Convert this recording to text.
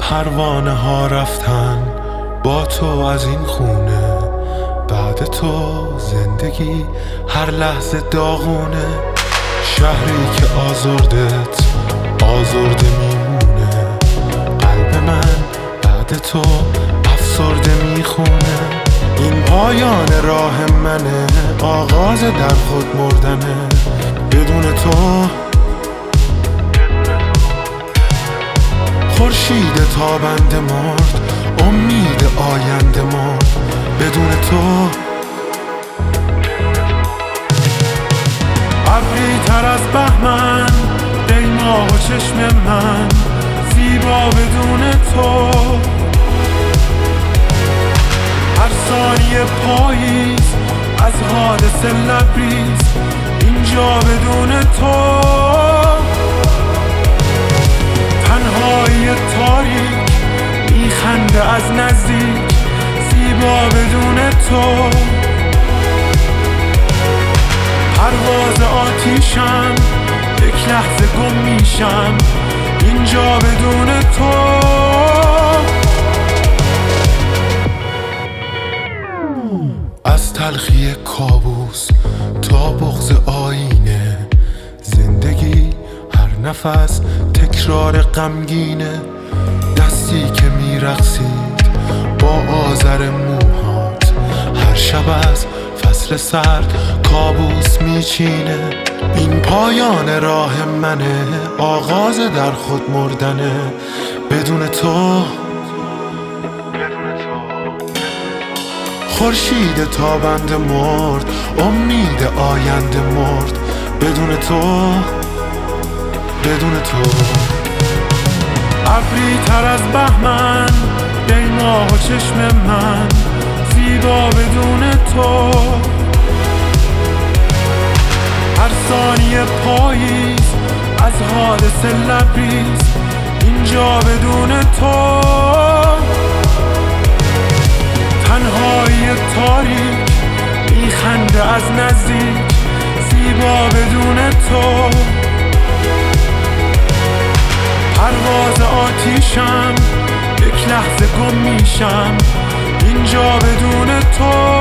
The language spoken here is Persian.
پروانه ها رفتن با تو از این خونه، بعد تو زندگی هر لحظه داغونه. شهری که آزردت آزرده میمونه، قلب من بعد تو افسرده میخونه. این پایان راه منه، آغاز در خود مردنه. بدون تو خورشید تابنده مرد، امید آینده مرد. بدون تو ابری تر از بهمن، ای ماه و چشم من زیبا بدون تو. هر ثانیه پاییز از حادثه لبریز، اینجا بدون تو. تنهایی تاریک میخنده از نزدیک، زیبا بدون تو. پرواز آتیشم، یک لحظه گم میشم اینجا بدون تو. از تلخی کابوس تا بغض آینه، زندگی هر نفس تکرار غمگینه. دستی که میرقصید با آذر موهات، هر شب از فصل سرد کابوس میچینه. این پایان راه منه، آغاز در خود مردنه. بدون تو خورشید تابنده مرد، امید آینده مرد. بدون تو ابری تر از بهمن، ای ماه و چشم من زیبا بدون تو. هر ثانیه پاییز از حادثه لبریز، اینجا بدون تو. تنهایی تاریک میخنده از نزدیک، زیبا بدون تو. پرواز آتیشم، یک لحظه گم میشم اینجا بدون تو.